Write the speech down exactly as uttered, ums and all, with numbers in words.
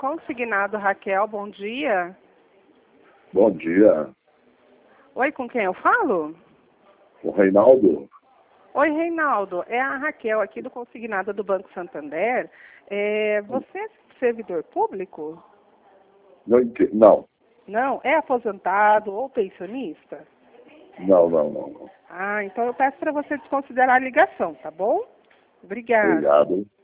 Consignado Raquel, bom dia. Bom dia. Oi, com quem eu falo? O Reinaldo? Oi, Reinaldo. É a Raquel aqui do Consignado do Banco Santander. É, você é servidor público? Não, ente- não, Não? É aposentado ou pensionista? não, não, não. não. Ah, então eu peço para você desconsiderar a ligação, tá bom? Obrigada. Obrigado.